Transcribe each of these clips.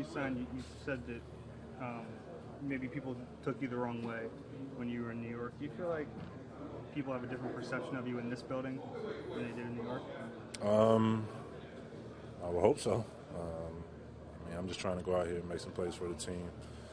signed, you said that maybe people took you the wrong way when you were in New York. Do you feel like people have a different perception of you in this building than they did in New York? I would hope so. I'm just trying to go out here and make some plays for the team.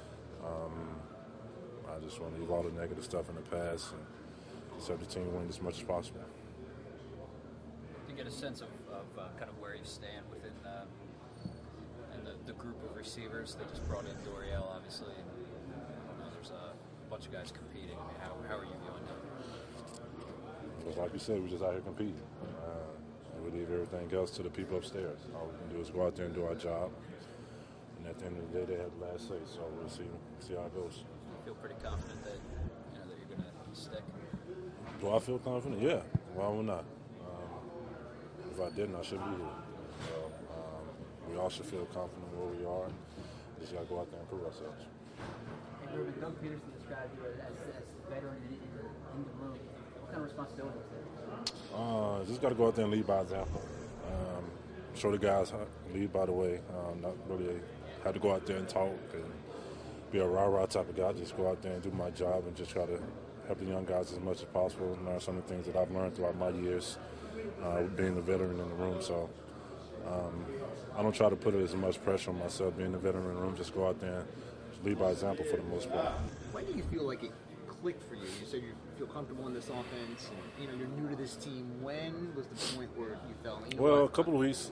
I just want to leave all the negative stuff in the past and just have the team win as much as possible. Do you get a sense of kind of where you stand within the group of receivers? They just brought in Doriel, obviously, and there's a bunch of guys competing. I mean, how are you viewing them? Just like you said, we're just out here competing. We leave everything else to the people upstairs. All we can do is go out there and do our job. And at the end of the day, they have the last say. So we'll see how it goes. You feel pretty confident that that you're going to stick? Do I feel confident? Yeah. Why would not? If I didn't, I shouldn't be here. So, we all should feel confident where we are. Just got to go out there and prove ourselves. Hey, Ruben, Doug Peterson described you as a veteran in the room. What kind of responsibility is there? Just got to go out there and lead by example. Show the guys how to lead by the way. Not really have to go out there and talk and be a rah-rah type of guy. Just go out there and do my job and just try to help the young guys as much as possible and learn some of the things that I've learned throughout my years being a veteran in the room. So I don't try to put as much pressure on myself being a veteran in the room. Just go out there and lead by example for the most part. When do you feel like it clicked for you? You said you feel comfortable in this offense, and you're new to this team. When was the point where you felt? Well, a couple of weeks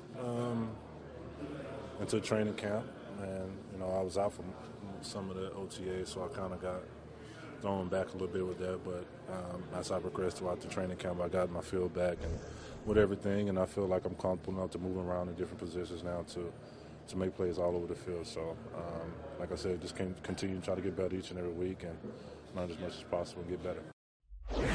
into training camp, and I was out from some of the OTAs, so I kind of got thrown back a little bit with that. But as I progressed throughout the training camp, I got my feel back and with everything, and I feel like I'm comfortable enough to move around in different positions now to make plays all over the field. So, like I said, just continue to try to get better each and every week and learn as much as possible and get better.